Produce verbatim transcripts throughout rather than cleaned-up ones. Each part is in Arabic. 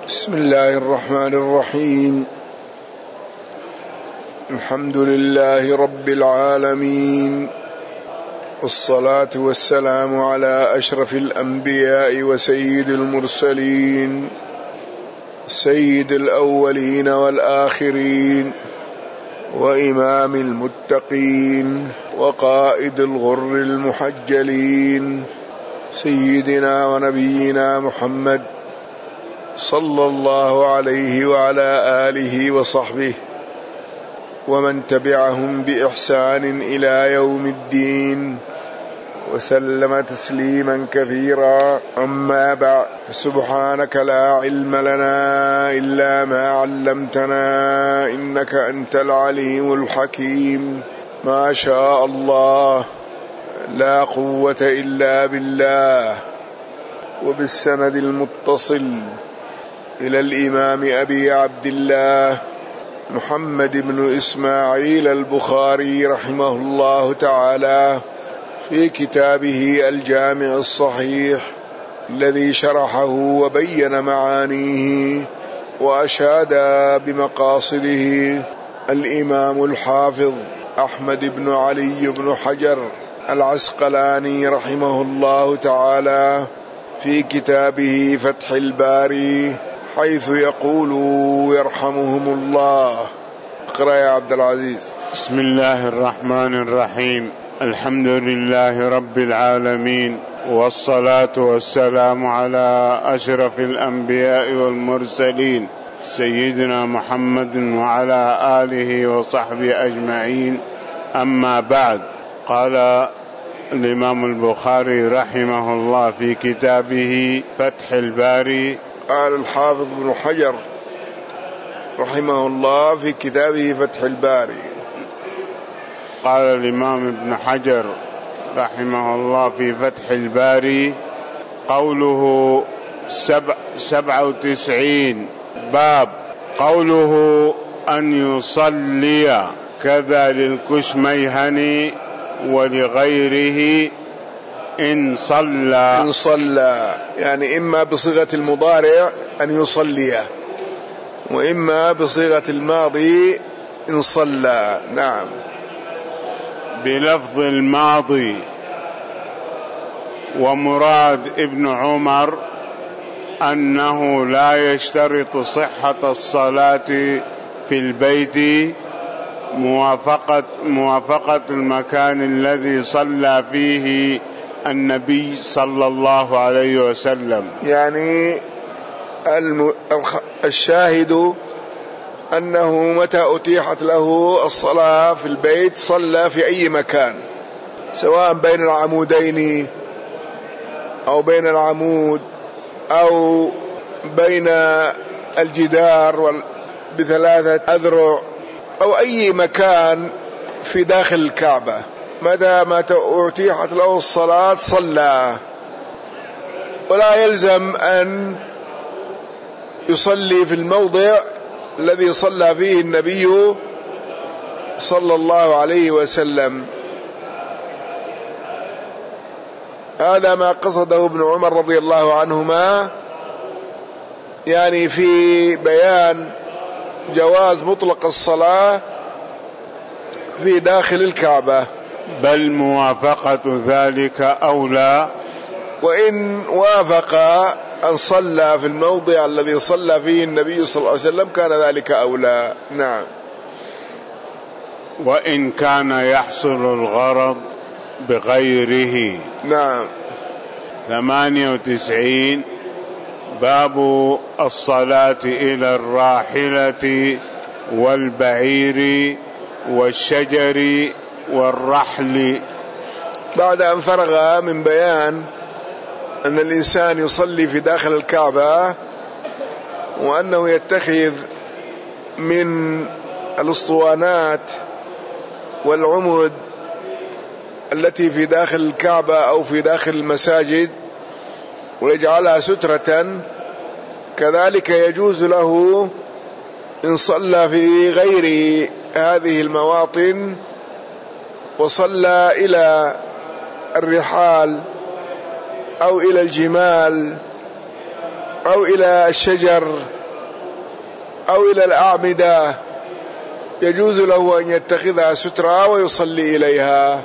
بسم الله الرحمن الرحيم. الحمد لله رب العالمين، والصلاة والسلام على أشرف الأنبياء وسيد المرسلين، سيد الأولين والآخرين، وإمام المتقين، وقائد الغر المحجلين، سيدنا ونبينا محمد صلى الله عليه وعلى آله وصحبه ومن تبعهم بإحسان إلى يوم الدين، وسلم تسليما كثيرا. أما بعد، فسبحانك لا علم لنا إلا ما علمتنا إنك أنت العليم الحكيم. ما شاء الله، لا قوة إلا بالله. وبالسند المتصل إلى الإمام أبي عبد الله محمد بن إسماعيل البخاري رحمه الله تعالى في كتابه الجامع الصحيح الذي شرحه وبين معانيه وأشاد بمقاصده الإمام الحافظ أحمد بن علي بن حجر العسقلاني رحمه الله تعالى في كتابه فتح الباري، حيث يقول يرحمهم الله. اقرأ يا عبد العزيز. بسم الله الرحمن الرحيم. الحمد لله رب العالمين، والصلاة والسلام على أشرف الأنبياء والمرسلين سيدنا محمد وعلى آله وصحبه أجمعين. أما بعد، قال الإمام البخاري رحمه الله في كتابه فتح الباري، قال الحافظ ابن حجر رحمه الله في كتابه فتح الباري، قال الإمام ابن حجر رحمه الله في فتح الباري قوله سبع سبعة وتسعين باب قوله أن يصلي كذا للكشميهني ولغيره إن صلى. إن صلى يعني إما بصيغة المضارع أن يصلي، وإما بصيغة الماضي إن صلى. نعم. بلفظ الماضي. ومراد ابن عمر أنه لا يشترط صحة الصلاة في البيت موافقة موافقة المكان الذي صلى فيه النبي صلى الله عليه وسلم. يعني الم... الشاهد أنه متى أتيحت له الصلاة في البيت صلى في أي مكان، سواء بين العمودين أو بين العمود أو بين الجدار بثلاثة أذرع أو أي مكان في داخل الكعبة، متى ما أتيحت له الصلاة صلى، ولا يلزم أن يصلي في الموضع الذي صلى فيه النبي صلى الله عليه وسلم. هذا ما قصده ابن عمر رضي الله عنهما، يعني في بيان جواز مطلق الصلاة في داخل الكعبة، بل موافقة ذلك أولى. وإن وافق أن صلى في الموضع الذي صلى فيه النبي صلى الله عليه وسلم كان ذلك أولى. نعم. وإن كان يحصل الغرض بغيره. نعم. ثمانية وتسعين باب الصلاة إلى الراحلة والبعير والشجر والرحل. بعد أن فرغ من بيان أن الإنسان يصلي في داخل الكعبة، وأنه يتخذ من الأسطوانات والعمد التي في داخل الكعبة أو في داخل المساجد ويجعلها سترة، كذلك يجوز له إن صلى في غير هذه المواطن وصلى إلى الرحال أو إلى الجمال أو إلى الشجر أو إلى الأعمدة يجوز له أن يتخذها سترة ويصلي إليها.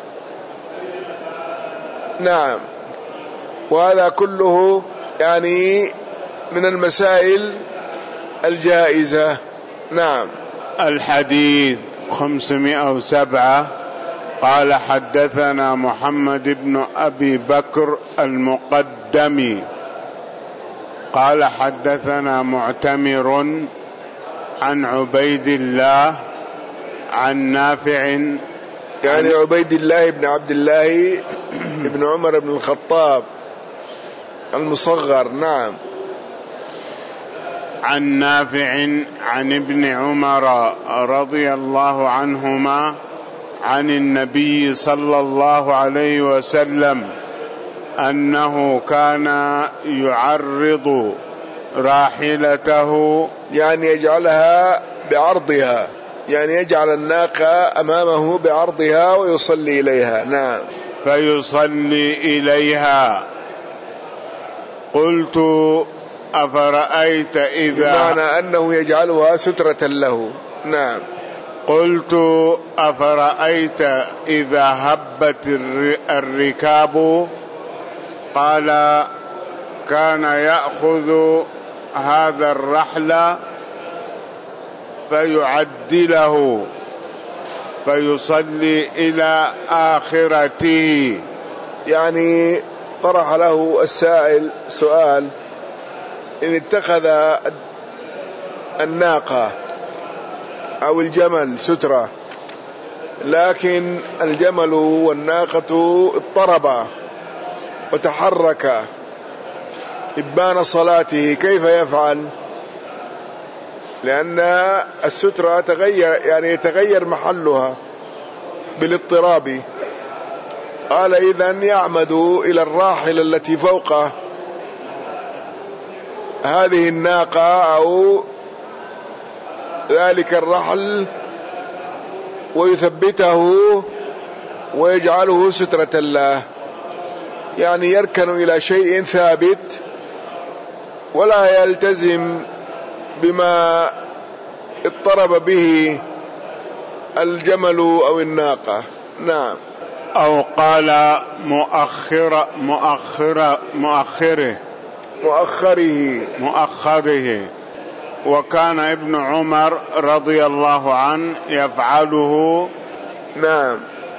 نعم. وهذا كله يعني من المسائل الجائزة. نعم. الحديث خمسمائة وسبعة. قال حدثنا محمد بن أبي بكر المقدمي قال حدثنا معتمر عن عبيد الله عن نافع يعني عبيد الله بن عبد الله بن عمر بن الخطاب المصغر. نعم. عن نافع عن ابن عمر رضي الله عنهما عن النبي صلى الله عليه وسلم أنه كان يعرض راحلته يعني يجعلها بعرضها، يعني يجعل الناقة أمامه بعرضها ويصلي إليها. نعم. فيصلي إليها. قلت أفرأيت إذا بمعنى أنه يجعلها سترة له. نعم. قلت أفرأيت إذا هبت الركاب. قال كان يأخذ هذا الرحل فيعدله فيصلي إلى آخرته. يعني طرح له السائل سؤال: إن اتخذ الناقة أو الجمل سترة، لكن الجمل والناقة اضطربا وتحركا إبان صلاته، كيف يفعل؟ لأن السترة تغير، يعني يتغير محلها بالاضطراب. قال إذن يعمد إلى الراحلة التي فوق هذه الناقة أو ذلك الرحل ويثبته ويجعله سترة له، يعني يركن إلى شيء ثابت ولا يلتزم بما اضطرب به الجمل أو الناقة. نعم. أو قال مؤخر مؤخر مؤخره مؤخره مؤخره وكان ابن عمر رضي الله عنه يفعله. نعم.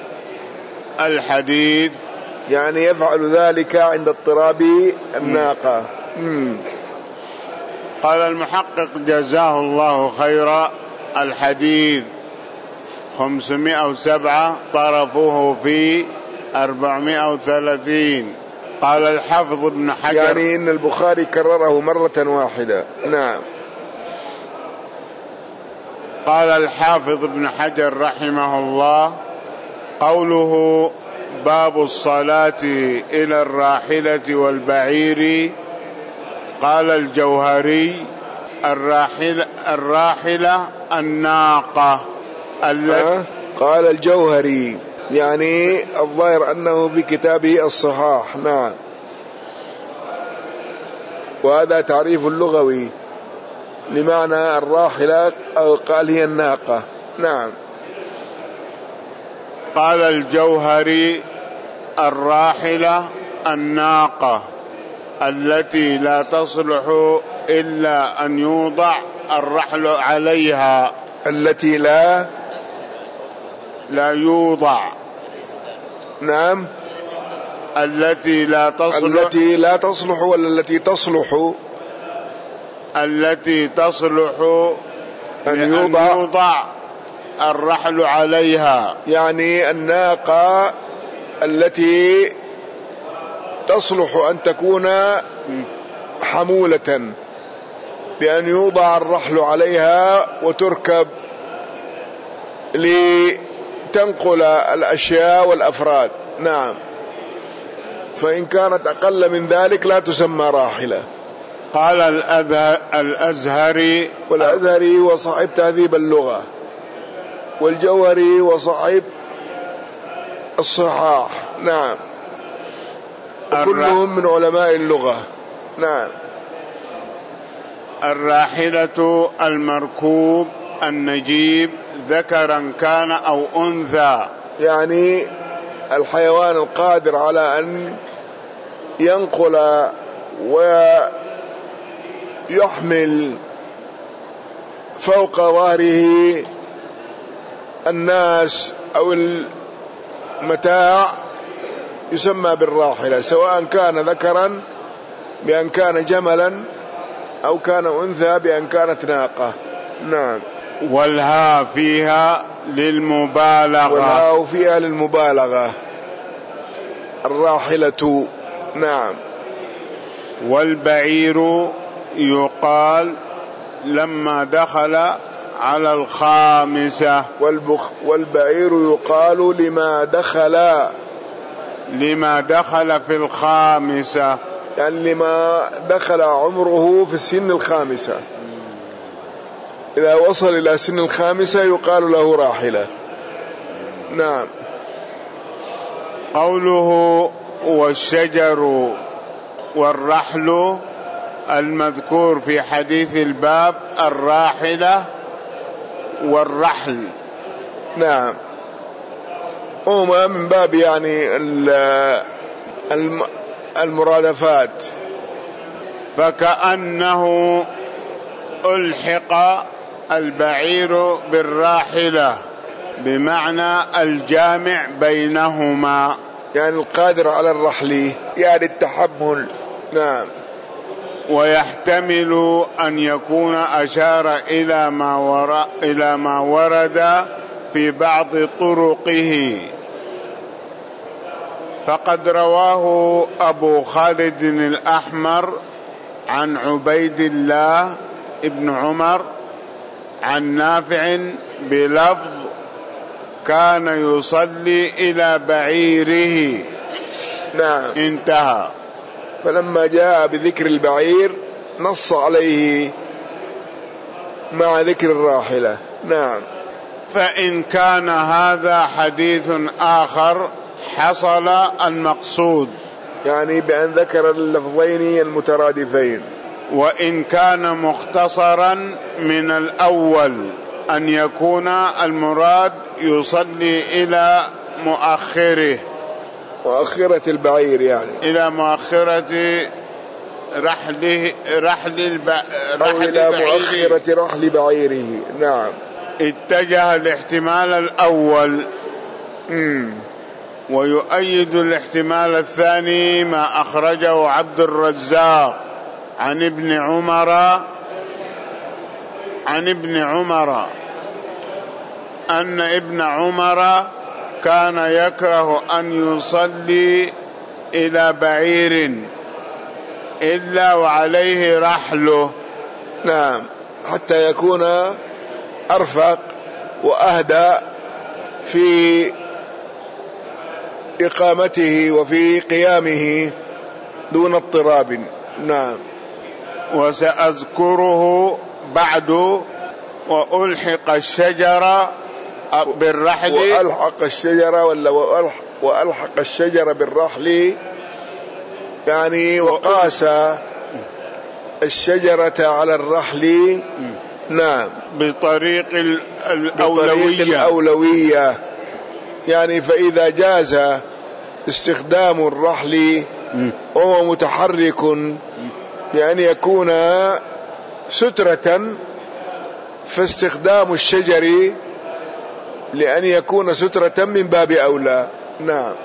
الحديث يعني يفعل ذلك عند اضطراب الناقة. مم. قال المحقق جزاه الله خيرا: الحديث خمسمائة وسبعة طرفه في أربعمائة وثلاثين. قال الحافظ ابن حجر، يعني إن البخاري كرره مرة واحدة. نعم. قال الحافظ ابن حجر رحمه الله: قوله باب الصلاة إلى الراحلة والبعير. قال الجوهري: الراحلة, الراحلة الناقة التي قال الجوهري، يعني الظاهر أنه في كتابه الصحاح. نعم. وهذا تعريف اللغوي لمعنى الراحلة، أو قال هي الناقة. نعم. قال الجوهري: الراحلة الناقة التي لا تصلح إلا أن يوضع الرحل عليها. التي لا لا يوضع. نعم. التي لا تصلح. التي لا تصلح ولا التي تصلح؟ التي تصلح أن يوضع, أن يوضع الرحل عليها، يعني الناقة التي تصلح أن تكون حمولة بأن يوضع الرحل عليها وتركب لتنقل الأشياء والأفراد. نعم. فإن كانت أقل من ذلك لا تسمى راحلة. قال الأزهري، والأزهري وصاحب تهذيب اللغة، والجوهري وصاحب الصحاح. نعم. كلهم من علماء اللغة. نعم. الراحلة المركوب النجيب ذكرا كان أو أنثى، يعني الحيوان القادر على أن ينقل ويحمل فوق ظهره الناس أو المتاع يسمى بالراحلة، سواء كان ذكرا بأن كان جملا أو كان أنثى بأن كانت ناقة. نعم. والهاء فيها للمبالغة، والهاء فيها للمبالغة، الراحلة. نعم. والبعير يقال لما دخل على الخامسة، والبخ والبعير يقال لما دخل لما دخل في الخامسة، يعني لما دخل عمره في السن الخامسة، إذا وصل إلى سن الخامسة يقال له راحلة. نعم. قوله والشجر والرحل المذكور في حديث الباب الراحلة والرحل. نعم. هما من باب يعني المرادفات، فكأنه ألحق البعير بالراحلة بمعنى الجامع بينهما، يعني القادر على الرحل يعني التحمل. نعم. ويحتمل أن يكون أشار إلى ما ورد إلى ما ورد في بعض طرقه، فقد رواه أبو خالد الأحمر عن عبيد الله ابن عمر عن نافع بلفظ كان يصلي إلى بعيره. نعم. انتهى. فلما جاء بذكر البعير نص عليه مع ذكر الراحلة. نعم. فإن كان هذا حديث آخر حصل المقصود، يعني بأن ذكر اللفظين المترادفين. وإن كان مختصرا من الأول أن يكون المراد يصلي إلى مؤخره، مؤخرة البعير، يعني إلى مؤخرة رحله رحل الب... أو إلى مؤخرة رحل بعيره. نعم. اتجه الاحتمال الأول. مم. ويؤيد الاحتمال الثاني ما أخرجه عبد الرزاق عن ابن عمر عن ابن عمر أن ابن عمر كان يكره أن يصلي إلى بعير إلا وعليه رحله. نعم. حتى يكون أرفق وأهدى في إقامته وفي قيامه دون اضطراب. نعم. وسأذكره بعد. وألحق الشجرة بالرحل، وألحق الشجرة ولا وألحق الشجرة بالرحل، يعني وقاس الشجرة على الرحل. نعم. بطريق الأولوية, بطريق الأولوية، يعني فإذا جاز استخدام الرحل وهو متحرك يعني يكون سترة، فاستخدام الشجر لأن يكون سترة من باب أولى. نعم.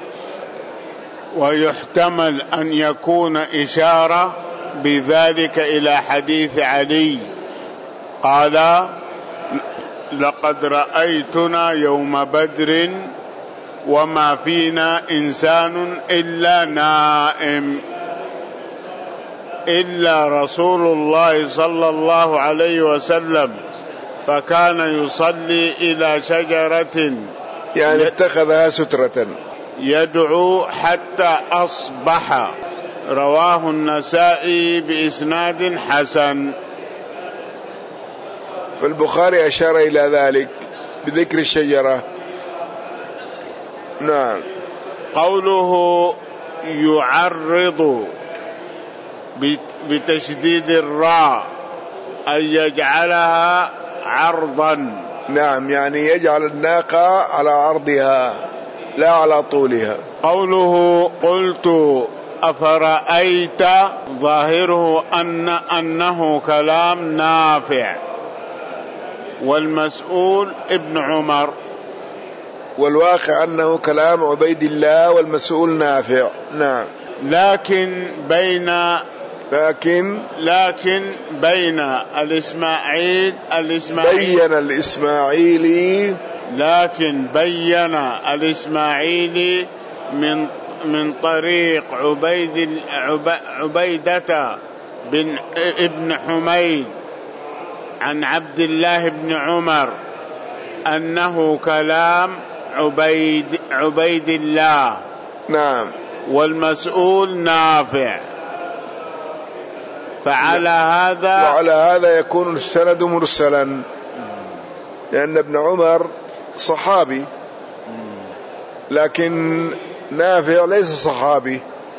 ويحتمل أن يكون إشارة بذلك إلى حديث علي قال لقد رأيتنا يوم بدر وما فينا إنسان إلا نائم إلا رسول الله صلى الله عليه وسلم فكان يصلي إلى شجرة يعني اتخذها سترة يدعو حتى أصبح. رواه النسائي بإسناد حسن. فالبخاري أشار إلى ذلك بذكر الشجرة. نعم. قوله يعرض بتشديد الراء أن يجعلها عرضا. نعم، يعني يجعل الناقة على عرضها لا على طولها. قوله قلت أفرأيت ظاهره أن أنه كلام نافع، والمسؤول ابن عمر، والواقع أنه كلام عبيد الله والمسؤول نافع. نعم. لكن بين لكن لكن بين الإسماعيل الإسماعيل بين الإسماعيلي لكن بين الإسماعيلي من من طريق عبيد عبيدة بن ابن حميد عن عبد الله بن عمر أنه كلام عبيد عبيد الله. نعم. والمسؤول نافع. فعلى هذا وعلى هذا يكون السند مرسلا، لأن ابن عمر صحابي لكن نافع ليس صحابي،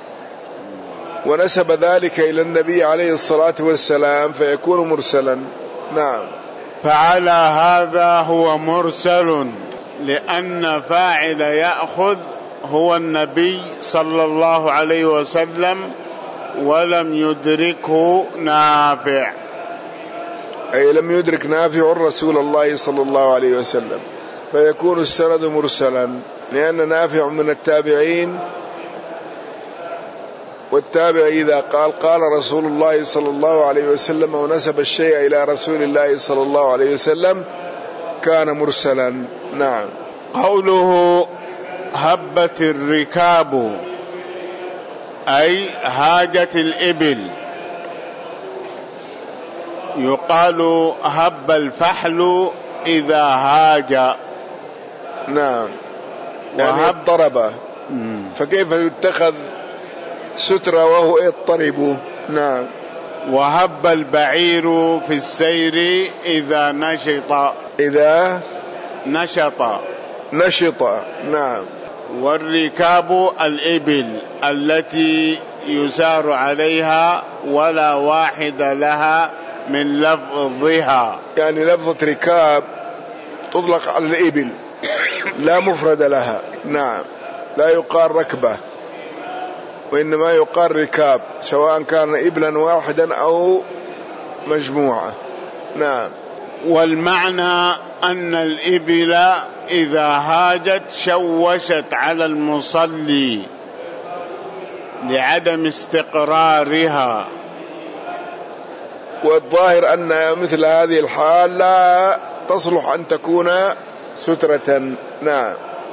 ونسب ذلك إلى النبي عليه الصلاة والسلام فيكون مرسلا. نعم. فعلى هذا هو مرسل، لأن فاعل يأخذ هو النبي صلى الله عليه وسلم ولم يدركه نافع، أي لم يدرك نافع رسول الله صلى الله عليه وسلم، فيكون السند مرسلا، لأن نافع من التابعين، والتابع إذا قال قال رسول الله صلى الله عليه وسلم ونسب الشيء إلى رسول الله صلى الله عليه وسلم كان مرسلا. نعم. قوله هبت الركاب أي هاجت الإبل. يقال هب الفحل إذا هاج. نعم، يعني اضطرب، فكيف يتخذ سترة وهو يضطرب. نعم. وهب البعير في السير إذا نشط. إذا نشط نشط. نعم. والركاب الإبل التي يسار عليها ولا واحد لها من لفظها، يعني لفظة ركاب تطلق على الإبل لا مفرد لها. نعم، لا يقال ركبة، وإنما يقال ركاب، سواء كان إبلا واحدا أو مجموعة. نعم. والمعنى أن الإبل إذا هاجت شوشت على المصلي لعدم استقرارها. والظاهر أن مثل هذه الحال لا تصلح أن تكون سترة. نعم.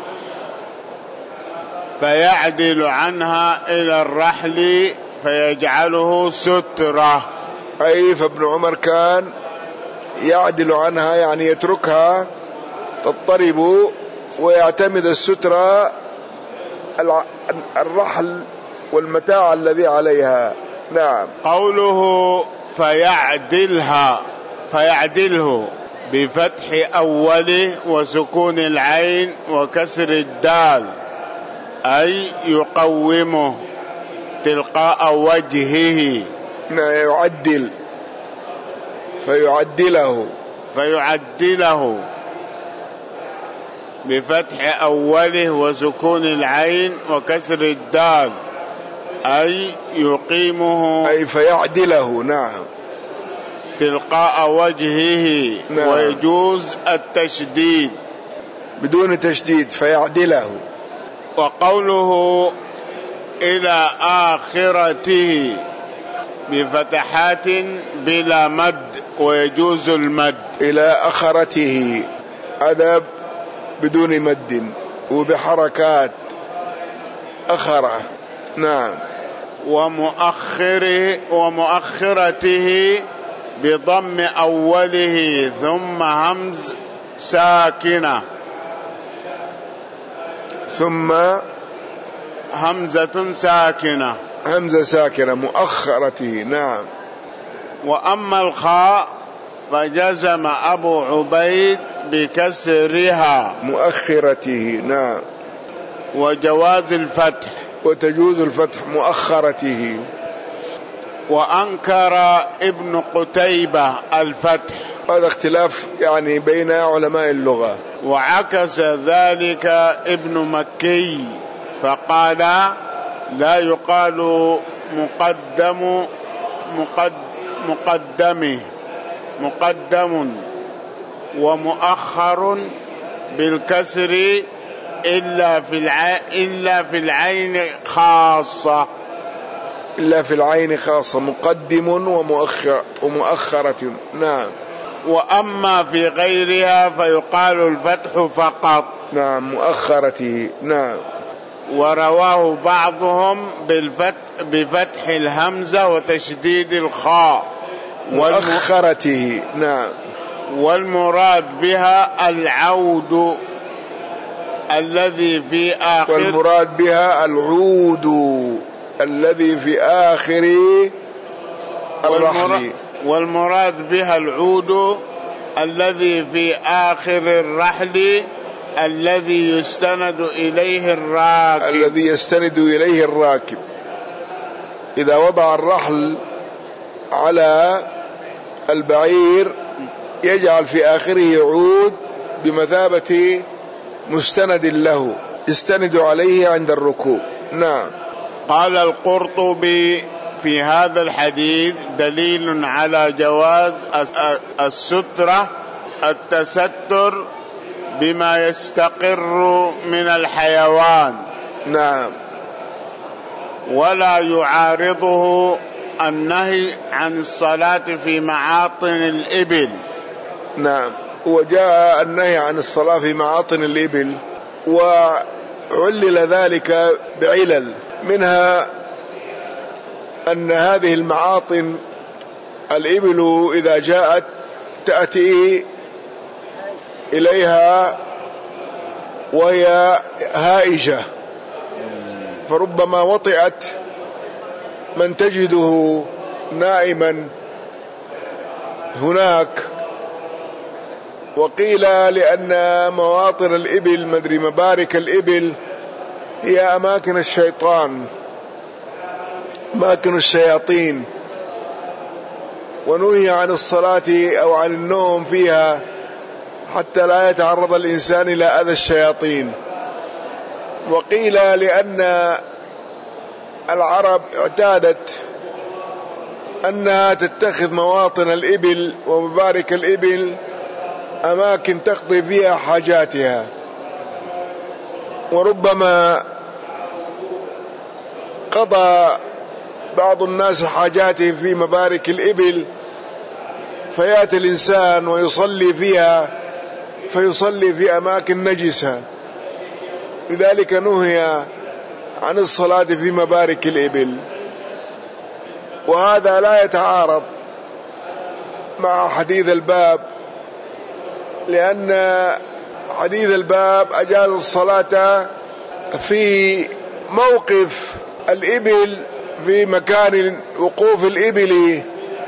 فيعدل عنها إلى الرحل فيجعله سترة. أي فابن عمر كان يعدل عنها، يعني يتركها تضطرب ويعتمد السترة الرحل والمتاع الذي عليها. نعم. قوله فيعدلها فيعدله بفتح أوله وسكون العين وكسر الدال، أي يقومه تلقاء وجهه. يعدل فيعدله فيعدله بفتح أوله وسكون العين وكسر الدال، أي يقيمه، أي فيعدله. نعم. تلقاء وجهه. نعم. ويجوز التشديد بدون تشديد، فيعدله. وقوله إلى آخرته بفتحات بلا مد، ويجوز المد. إلى آخرته أدب بدون مد وبحركات أخرة. نعم. ومؤخره ومؤخرته بضم أوله ثم همز ساكنة ثم همزة ساكنة همزة ساكنة مؤخرته. نعم. وأما الخاء فجزم أبو عبيد بكسرها مؤخرته. نعم. وجواز الفتح، وتجوز الفتح مؤخرته. وأنكر ابن قتيبة الفتح. هذا اختلاف يعني بين علماء اللغة. وعكس ذلك ابن مكي فقال لا يقال مقدم مقد مقدمه مقدم ومؤخر بالكسر إلا في العين إلا في العين خاصة إلا في العين خاصة مقدم ومؤخر ومؤخرة. نعم. وأما في غيرها فيقال الفتح فقط. نعم مؤخرته. نعم. ورواه بعضهم بالفتح بفتح الهمزة وتشديد الخاء مؤخرته. نعم. والمراد بها العود الذي في آخر والمراد بها العود الذي في آخر الرحل. والمراد بها العود الذي في آخر الرحل الذي يستند إليه الراكب الذي يستند إليه الراكب إذا وضع الرحل على البعير يجعل في آخره عود بمثابة مستند له يستند عليه عند الركوب. نعم. قال القرطبي في هذا الحديث دليل على جواز السترة التستر بما يستقر من الحيوان. نعم. ولا يعارضه النهي عن الصلاة في معاطن الإبل. نعم. وجاء النهي عن الصلاة في معاطن الإبل وعلل ذلك بعلل منها أن هذه المعاطن الإبل إذا جاءت تأتي إليها وهي هائجة فربما وطئت من تجده نائما هناك. وقيل لأن مواطن الإبل مدري مبارك الإبل هي أماكن الشيطان أماكن الشياطين ونهي عن الصلاة أو عن النوم فيها حتى لا يتعرض الإنسان إلى أذى الشياطين. وقيل لأن العرب اعتادت أنها تتخذ مواطن الإبل ومبارك الإبل أماكن تقضي فيها حاجاتها وربما قضى بعض الناس حاجاته في مبارك الإبل فيأتي الإنسان ويصلي فيها فيصلي في أماكن نجسة لذلك نهي عن الصلاة في مبارك الإبل. وهذا لا يتعارض مع حديث الباب لأن حديث الباب أجاز الصلاة في موقف الإبل في مكان وقوف الإبل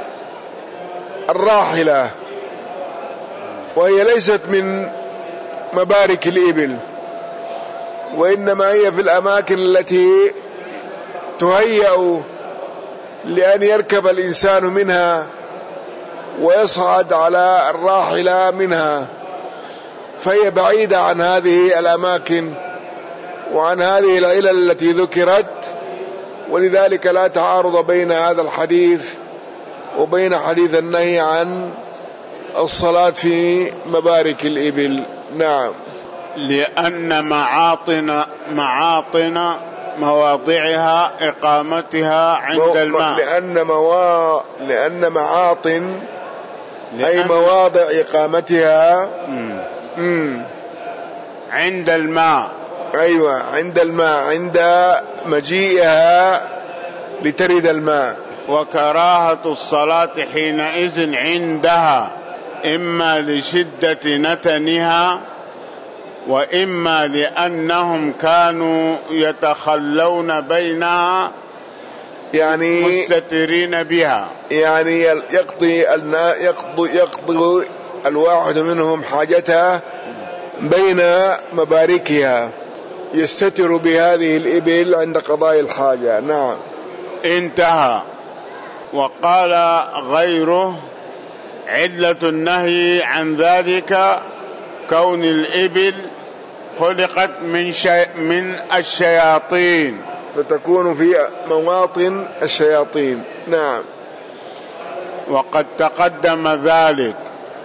الراحلة وهي ليست من مبارك الإبل وإنما هي في الأماكن التي تهيأ لأن يركب الإنسان منها ويصعد على الراحلة منها فهي بعيدة عن هذه الأماكن وعن هذه العلل التي ذكرت ولذلك لا تعارض بين هذا الحديث وبين حديث النهي عن الصلاة في مبارك الإبل. نعم. لأن معاطن معاطن مواضعها إقامتها عند الماء. لأن موا لأن معاطن لأن أي مواضع إقامتها مم. مم. عند الماء. أيوة عند الماء عند مجيئها لترد الماء. وكراهة الصلاة حينئذ عندها إما لشدة نتنها وإما لأنهم كانوا يتخلون بينها يعني مستترين بها يعني يقضي يقضي يقضي الواحد منهم حاجتها بين مباركها يستتر بهذه الإبل عند قضاء الحاجة. نعم. انتهى. وقال غيره علة النهي عن ذلك كون الإبل خلقت من, شي من الشياطين، فتكون في مواطن الشياطين. نعم. وقد تقدم ذلك.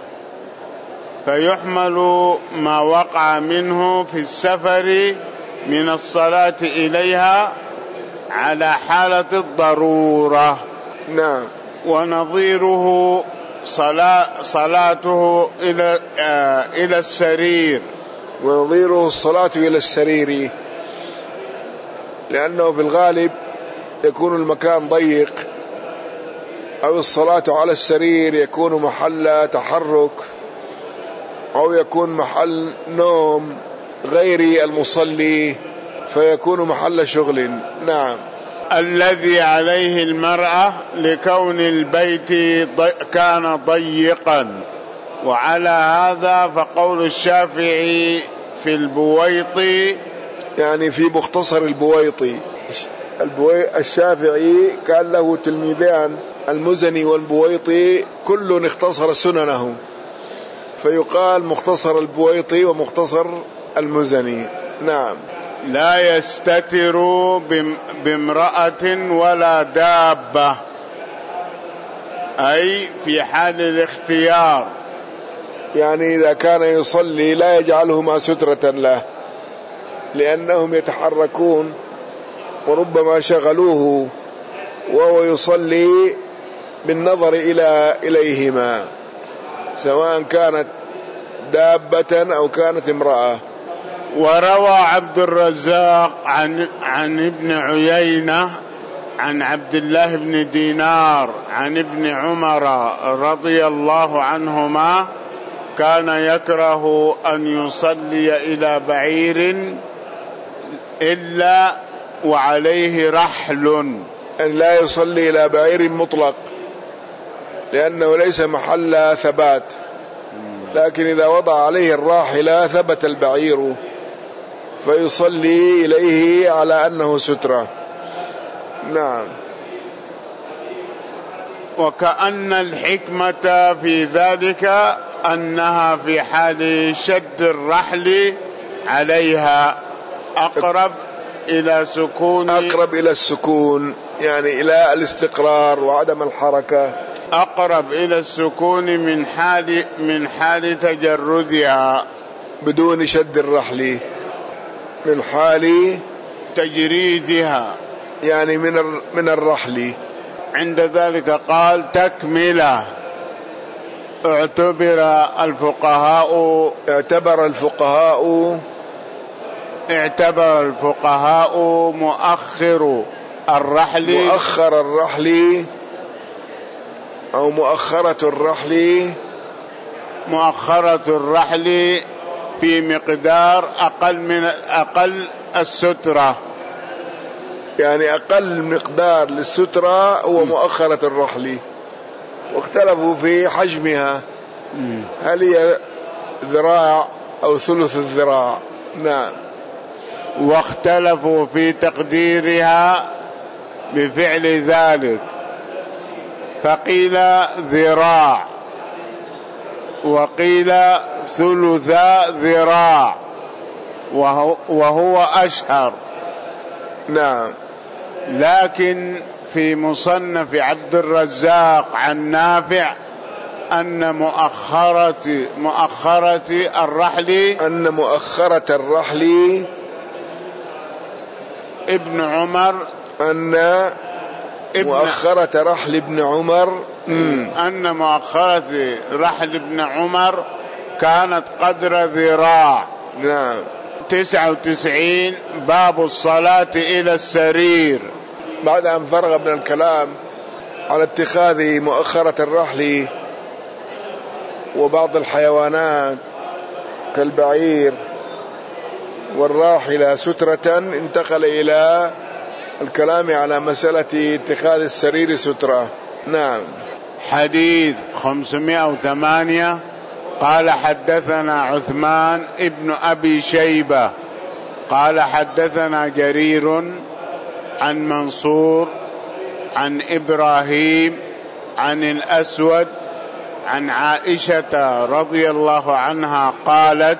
فيحمل ما وقع منه في السفر من الصلاة إليها على حالة الضرورة. نعم. ونظيره صلاة صلاته إلى آه إلى السرير. ونظيره الصلاة إلى السرير، لأنه في الغالب يكون المكان ضيق، أو الصلاة على السرير يكون محل تحرك، أو يكون محل نوم غير المصلي فيكون محل شغل. نعم. الذي عليه المرأة لكون البيت ضي كان ضيقا. وعلى هذا فقول الشافعي في البويطي، يعني في مختصر البويطي. الشافعي كان له تلميذان، المزني والبويطي، كل اختصر سننه، فيقال مختصر البويطي ومختصر المزني. نعم. لا يستتر بامرأة ولا دابة، أي في حال الاختيار، يعني إذا كان يصلي لا يجعلهما سترة له، لأنهم يتحركون وربما شغلوه وهو يصلي بالنظر إلى إليهما، سواء كانت دابة أو كانت امرأة. وروى عبد الرزاق عن عن ابن عيينة عن عبد الله بن دينار عن ابن عمر رضي الله عنهما كان يكره أن يصلي إلى بعير إلا وعليه رحل، أن لا يصلي إلى بعير مطلق، لأنه ليس محل ثبات، لكن إذا وضع عليه الراحلة ثبت البعير فيصلي إليه على أنه سترة. نعم. وكأن الحكمة في ذلك أنها في حال شد الرحل عليها أقرب إلى سكون أقرب إلى السكون، يعني إلى الاستقرار وعدم الحركة، أقرب إلى السكون من حال من حال تجردها بدون شد الرحل، من حال تجريدها يعني من من الرحل. عند ذلك قال تكمله. اعتبر الفقهاء اعتبر الفقهاء اعتبر الفقهاء مؤخر الرحل مؤخر الرحل أو مؤخرة الرحل مؤخرة الرحل في مقدار أقل من أقل السترة، يعني أقل مقدار للسترة هو مؤخرة الرحل. واختلفوا في حجمها، هل هي ذراع أو ثلث الذراع. نعم. واختلفوا في تقديرها بفعل ذلك، فقيل ذراع وقيل ثلثا ذراع وهو, وهو أشهر. نعم. لكن في مصنف عبد الرزاق عن نافع أن مؤخرة مؤخرة الرحل أن مؤخرة الرحل ابن عمر أن مؤخرة رحل ابن عمر أن مؤخرة رحل ابن عمر كانت قدر ذراع. نعم. تسعة وتسعين باب الصلاة إلى السرير. بعد أن فرغ من الكلام على اتخاذ مؤخرة الرحل وبعض الحيوانات كالبعير والراحلة سترة، انتقل إلى الكلام على مسألة اتخاذ السرير سترة. نعم. حديث خمسمائة وثمانية قال حدثنا عثمان ابن أبي شيبة قال حدثنا جرير عن منصور عن إبراهيم عن الأسود عن عائشة رضي الله عنها قالت: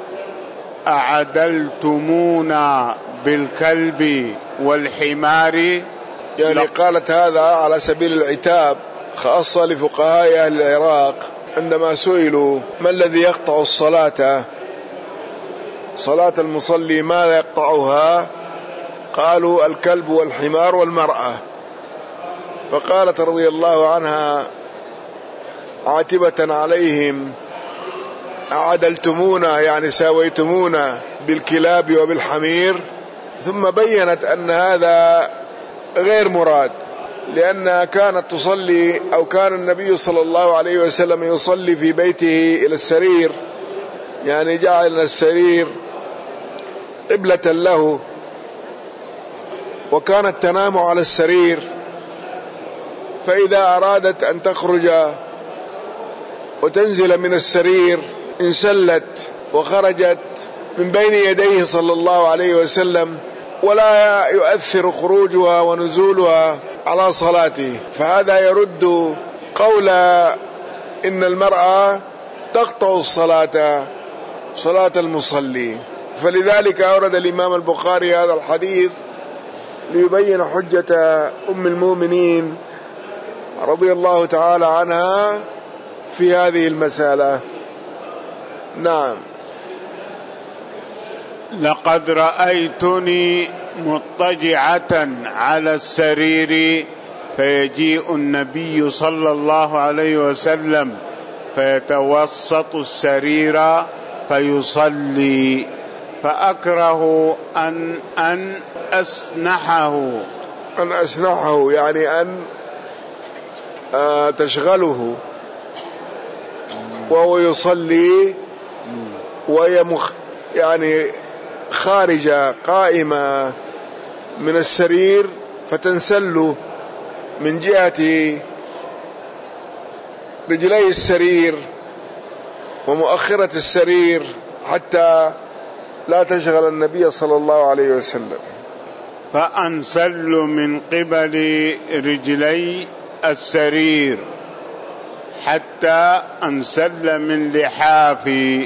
أعدلتمونا بالكلب والحمار. يعني قالت هذا على سبيل العتاب، خاصة لفقهاء أهل العراق عندما سئلوا ما الذي يقطع الصلاة، صلاة المصلي ماذا يقطعها؟ قالوا: الكلب والحمار والمرأة. فقالت رضي الله عنها عاتبة عليهم: أعدلتمونا يعني ساويتمونا بالكلاب وبالحمير. ثم بينت أن هذا غير مراد، لأنها كانت تصلي أو كان النبي صلى الله عليه وسلم يصلي في بيته إلى السرير، يعني جعل السرير قبلة له، وكانت تنام على السرير، فإذا أرادت أن تخرج وتنزل من السرير انسلت وخرجت من بين يديه صلى الله عليه وسلم، ولا يؤثر خروجها ونزولها على صلاته. فهذا يرد قول إن المرأة تقطع الصلاة صلاة المصلي. فلذلك أورد الإمام البخاري هذا الحديث ليبين حجة أم المؤمنين رضي الله تعالى عنها في هذه المسألة. نعم. لقد رأيتني مضطجعة على السرير فيجيء النبي صلى الله عليه وسلم فيتوسط السرير فيصلي، فأكره أن أن أسنحه أن أسنحه يعني أن آه تشغله وهو يصلي، وهي مخ يعني خارجة قائمة من السرير، فتنسل من جهة رجلي السرير ومؤخرة السرير حتى لا تشغل النبي صلى الله عليه وسلم. فأنسل من قبل رجلي السرير حتى أنسل من لحافي.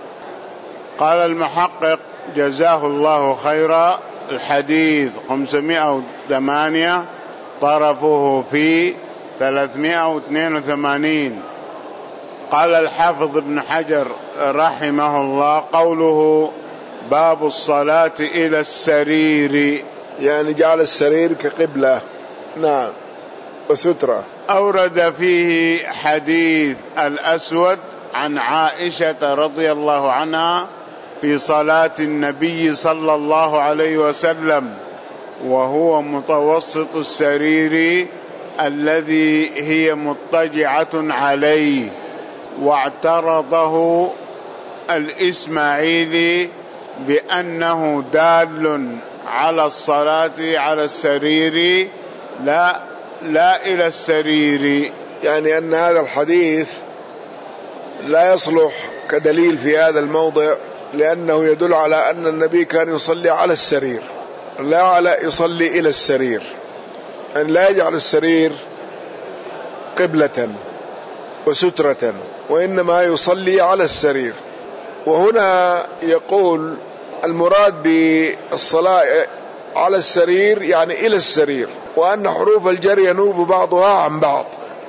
قال المحقق جزاه الله خيرا: الحديث خمسمائة وثمانية، طرفه في ثلاثمائة واثنين وثمانين. قال الحافظ ابن حجر رحمه الله: قوله باب الصلاة إلى السرير، يعني جعل السرير كقبلة. نعم. وسترة. أورد فيه حديث الأسود عن عائشة رضي الله عنها في صلاة النبي صلى الله عليه وسلم وهو متوسط السرير الذي هي مضطجعة عليه، واعترضه الإسماعيلي بأنه دال على الصلاة على السرير لا لا إلى السرير، يعني أن هذا الحديث لا يصلح كدليل في هذا الموضع، لأنه يدل على أن النبي كان يصلي على السرير لا على يصلي إلى السرير، أن لا يجعل السرير قبلة وسترة، وإنما يصلي على السرير. وهنا يقول المراد بالصلاة على السرير يعني إلى السرير، وأن حروف الجر ينوب بعضها عن بعض،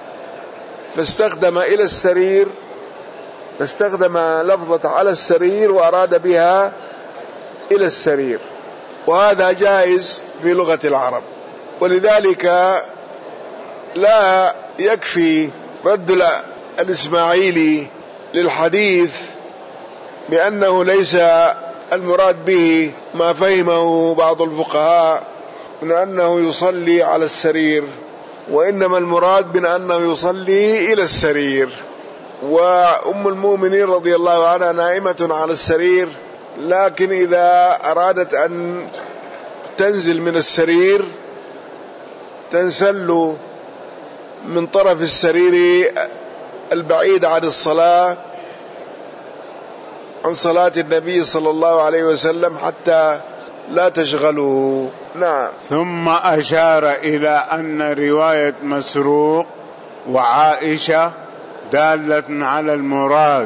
فاستخدم إلى السرير، فاستخدم لفظة على السرير وأراد بها إلى السرير، وهذا جائز في لغة العرب. ولذلك لا يكفي رد الإسماعيلي للحديث بأنه ليس المراد به ما فهمه بعض الفقهاء من أنه يصلي على السرير، وإنما المراد من أنه يصلي إلى السرير. وأم المؤمنين رضي الله عنها نائمة على السرير، لكن إذا أرادت أن تنزل من السرير تنسل من طرف السرير البعيد عن الصلاة عن صلاة النبي صلى الله عليه وسلم حتى لا تشغله. نعم. ثم أشار إلى أن رواية مسروق وعائشة دالة على المراد،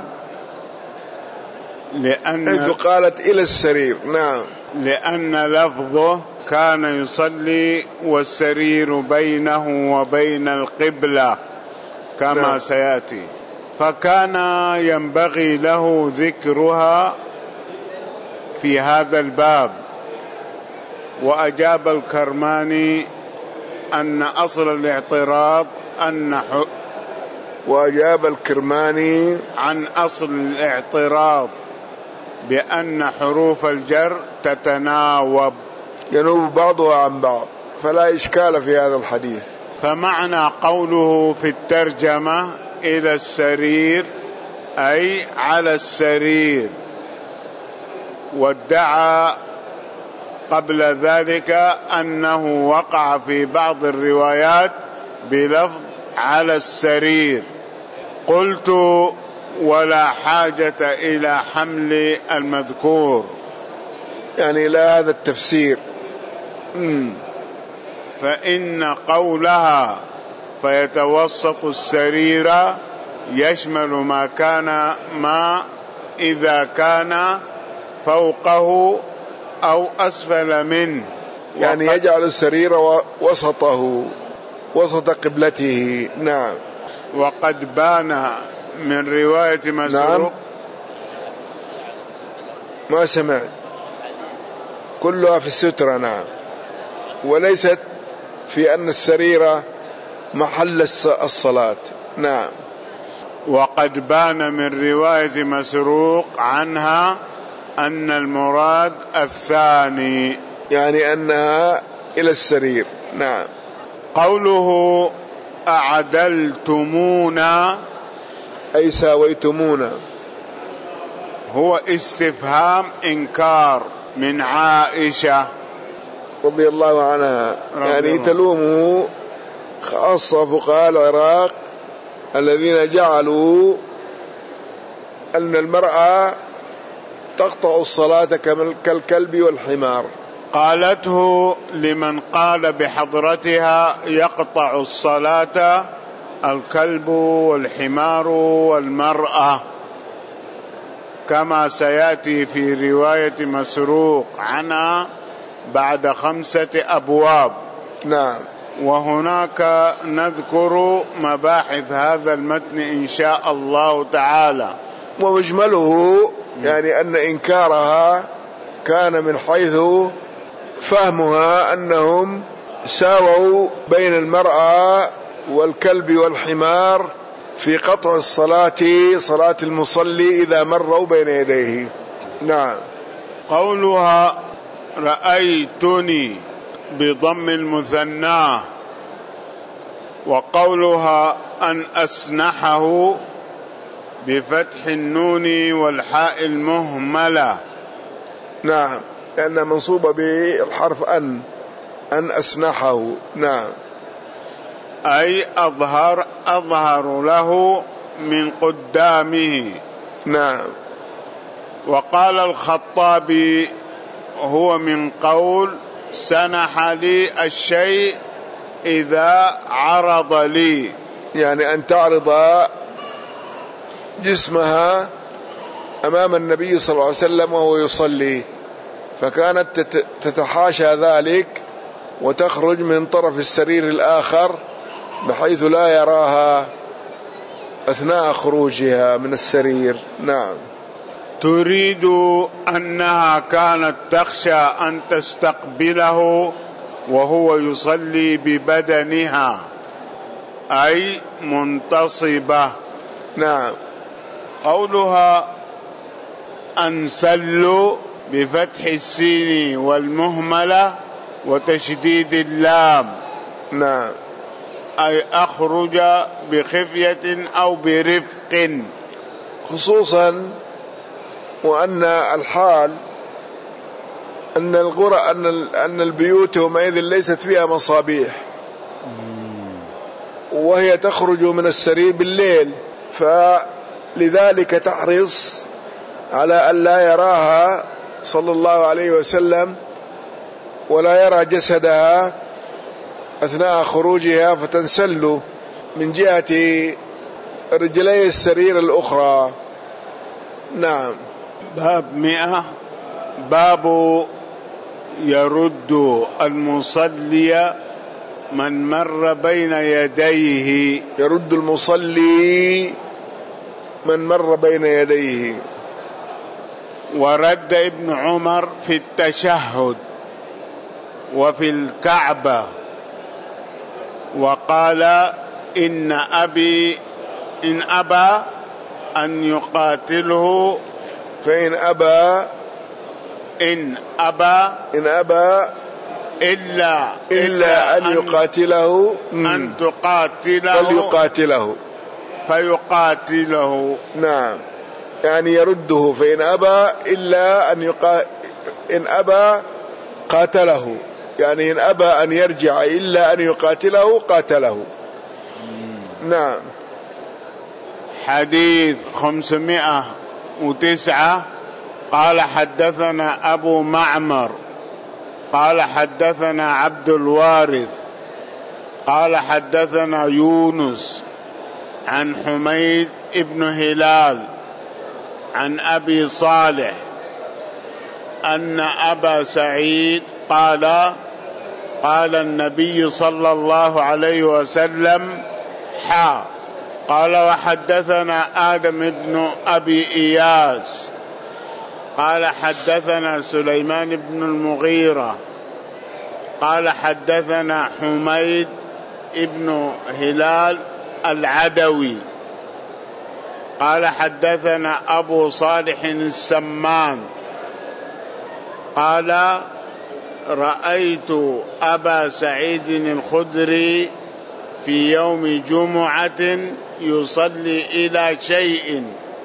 لأن حيث قالت إلى السرير. نعم. لأن لفظه كان يصلي والسرير بينه وبين القبلة كما نعم. سيأتي، فكان ينبغي له ذكرها في هذا الباب. وأجاب الكرماني أن أصل الاعتراض أن ح... وأجاب الكرماني عن أصل الاعتراض بأن حروف الجر تتناوب، ينوب بعضها عن بعض، فلا إشكال في هذا الحديث. فمعنى قوله في الترجمة إلى السرير أي على السرير، وادعى قبل ذلك أنه وقع في بعض الروايات بلفظ على السرير. قلت ولا حاجة إلى حمل المذكور، يعني لا هذا التفسير. مم. فإن قولها فيتوسط السرير يشمل ما كان ما إذا كان فوقه أو أسفل منه، يعني يجعل السرير وسطه وسط قبلته. نعم. وقد بان من رواية مسروق. نعم. ما سمعت. كلها في السترة. نعم. وليست في أن السرير محل الصلاة. نعم. وقد بان من رواية مسروق عنها أن المراد الثاني، يعني أنها إلى السرير. نعم. قوله أعدلتمونا أي ساويتمونا، هو استفهام إنكار من عائشة رضي الله عنها، رضي يعني الله. تلومه خاصة فقهاء العراق الذين جعلوا أن المرأة تقطع الصلاة كالكلب والحمار. قالته لمن قال بحضرتها يقطع الصلاة الكلب والحمار والمرأة، كما سيأتي في رواية مسروق عنها بعد خمسة أبواب. نعم. وهناك نذكر مباحث هذا المتن إن شاء الله تعالى. ومجمله يعني أن إنكارها كان من حيث فهمها أنهم ساووا بين المرأة والكلب والحمار في قطع الصلاة، صلاة المصلي إذا مروا بين يديه. نعم. قولها رأيتني بضم المثنى، وقولها أن أسنحه بفتح النون والحاء المهملة. نعم، لأنها منصوبة بالحرف أن، أن أسنحه. نعم. أي أظهر أظهر له من قدامه. نعم. وقال الخطابي هو من قول سنح لي الشيء إذا عرض لي، يعني أن تعرض جسمها أمام النبي صلى الله عليه وسلم وهو يصلي، فكانت تتحاشى ذلك وتخرج من طرف السرير الآخر بحيث لا يراها أثناء خروجها من السرير. نعم. تريد أنها كانت تخشى أن تستقبله وهو يصلي ببدنها، أي منتصبة. نعم. قولها أنسل بفتح السين والمهملة وتشديد اللام. نعم. أي أخرج بخفية أو برفق، خصوصا وأن الحال أن الغرى أن أن البيوت يومئذ ليست فيها مصابيح، وهي تخرج من السرير بالليل، فلذلك تحرص على أن لا يراها صلى الله عليه وسلم ولا يرى جسدها أثناء خروجها فتنسل من جهة رجلي السرير الأخرى. نعم. باب مئة. باب يرد المصلي من مر بين يديه. يرد المصلي من مر بين يديه. ورد ابن عمر في التشهد وفي الكعبة، وقال إن أبي إن أبى أن يقاتله فإن أبى إن أبى إن أبى إلا إلا أن يقاتله أن تقاتله فليقاتله فيقاتله. نعم، يعني يرده، فإن أبى إلا أن يقا... إن أبى قاتله، يعني إن أبى أن يرجع إلا أن يقاتله قاتله. نعم. حديث خمسمائة وتسعة. قال حدثنا أبو معمر قال حدثنا عبد الوارث قال حدثنا يونس عن حميد ابن هلال عن أبي صالح أن أبا سعيد قال قال النبي صلى الله عليه وسلم حا قال وحدثنا آدم بن أبي إياس قال حدثنا سليمان بن المغيرة قال حدثنا حميد ابن هلال العدوي قال حدثنا أبو صالح السمان قال رأيت أبا سعيد الخدري في يوم جمعة يصلي إلى شيء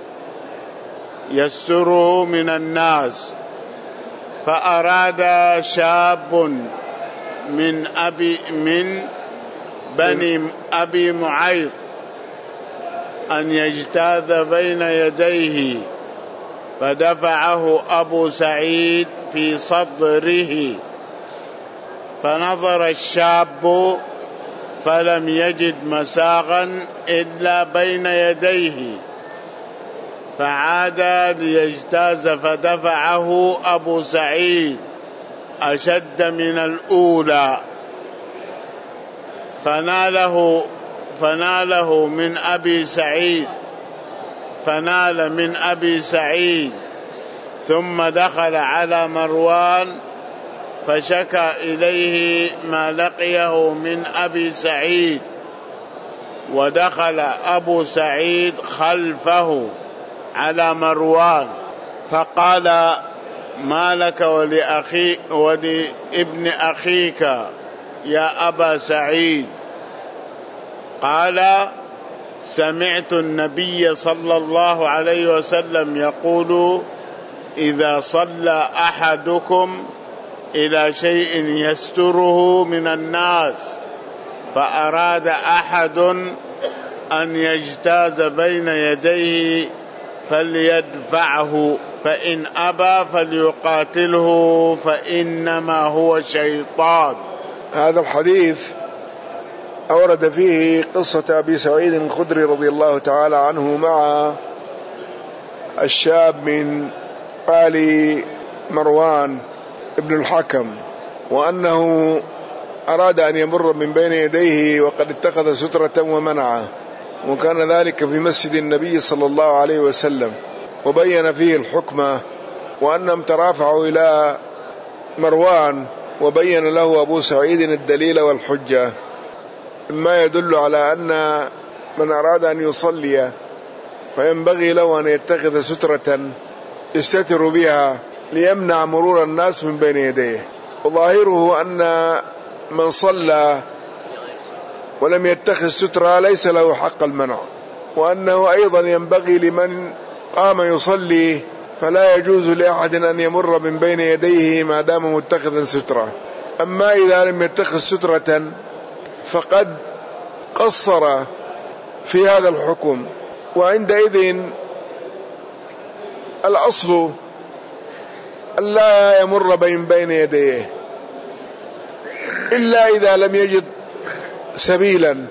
يستره من الناس، فأراد شاب من أبي من بني أبي معيط أن يجتاز بين يديه، فدفعه أبو سعيد في صدره، فنظر الشاب فلم يجد مساغا إلا بين يديه، فعاد ليجتاز فدفعه أبو سعيد أشد من الأولى، فناله فناله من أبي سعيد فنال من أبي سعيد ثم دخل على مروان فشكى إليه ما لقيه من أبي سعيد، ودخل أبو سعيد خلفه على مروان فقال ما لك ولأخي ولابن أخيك يا أبا سعيد؟ قال سمعت النبي صلى الله عليه وسلم يقول إذا صلى أحدكم إلى شيء يستره من الناس فأراد أحد أن يجتاز بين يديه فليدفعه، فإن أبى فليقاتله فإنما هو شيطان. هذا الحديث أورد فيه قصة أبي سعيد الخدري رضي الله تعالى عنه مع الشاب من آل مروان ابن الحكم، وأنه أراد أن يمر من بين يديه وقد اتخذ سترة ومنعه، وكان ذلك في مسجد النبي صلى الله عليه وسلم، وبين فيه الحكمة وأنهم ترافعوا إلى مروان وبين له أبو سعيد الدليل والحجة، ما يدل على أن من أراد أن يصلي فينبغي له أن يتخذ سترة يستتر بها ليمنع مرور الناس من بين يديه. وظاهره أن من صلى ولم يتخذ سترة ليس له حق المنع، وأنه أيضا ينبغي لمن قام يصلي فلا يجوز لأحد أن يمر من بين يديه ما دام متخذا سترة. أما إذا لم يتخذ سترة فقد قصر في هذا الحكم، وعندئذ الأصل ألا يمر بين بين يديه، إلا إذا لم يجد سبيلا،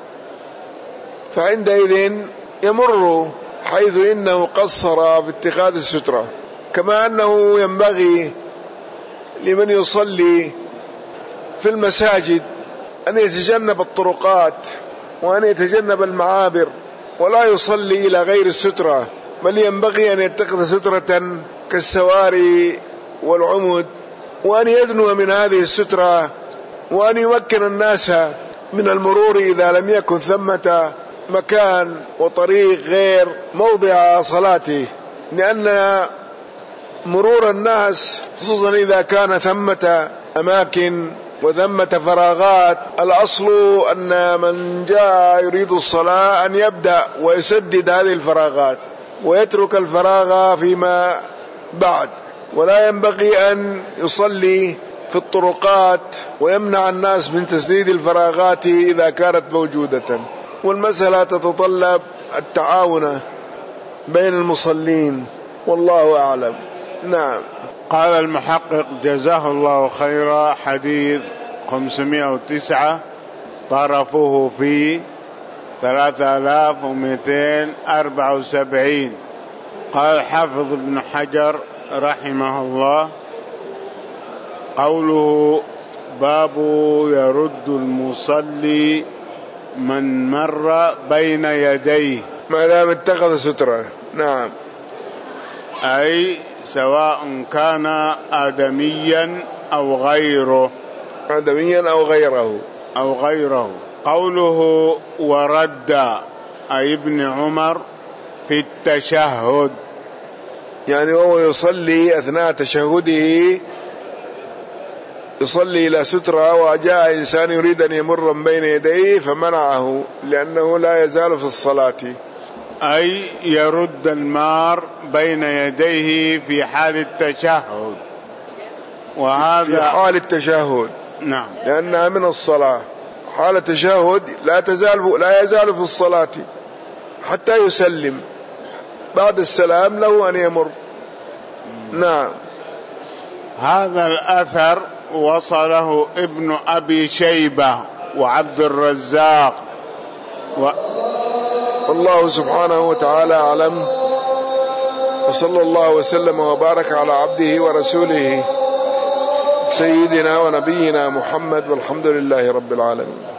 فعندئذ يمر حيث إنه قصر في اتخاذ السترة. كما أنه ينبغي لمن يصلي في المساجد أن يتجنب الطرقات وأن يتجنب المعابر ولا يصلي إلى غير السترة، بل ينبغي أن يتخذ سترة كالسواري والعمد، وأن يدنو من هذه السترة، وأن يمكن الناس من المرور إذا لم يكن ثمة مكان وطريق غير موضع صلاته، لأن مرور الناس خصوصا إذا كان ثمة أماكن وثمة فراغات، الأصل أن من جاء يريد الصلاة أن يبدأ ويسدد هذه الفراغات ويترك الفراغ فيما بعد، ولا ينبغي أن يصلي في الطرقات ويمنع الناس من تسديد الفراغات إذا كانت موجودة. والمسألة تتطلب التعاون بين المصلين، والله أعلم. نعم. قال المحقق جزاه الله خيرا: حديث خمسمائة وتسعة طرفه في ثلاثة آلاف ومئتين وأربعة وسبعين. قال الحافظ ابن حجر رحمه الله: قوله باب يرد المصلي من مر بين يديه ما دام اتخذ سترة. نعم. أي سواء كان آدميا أو غيره آدميا أو غيره أو غيره. قوله ورد أي ابن عمر في التشهد، يعني هو يصلي أثناء تشهده، يصلي إلى سترة وجاء إنسان يريد أن يمر بين يديه فمنعه لأنه لا يزال في الصلاة. أي يرد المار بين يديه في حال التشهد، وهذا في حال التشهد. نعم، لأنها من الصلاة. حال التشهد لا تزال لا يزال في الصلاة حتى يسلم، بعد السلام له أن يمر. نعم. هذا الأثر وصله ابن أبي شيبة وعبد الرزاق و... والله سبحانه وتعالى أعلم، وصلى الله وسلم وبارك على عبده ورسوله سيدنا ونبينا محمد، والحمد لله رب العالمين.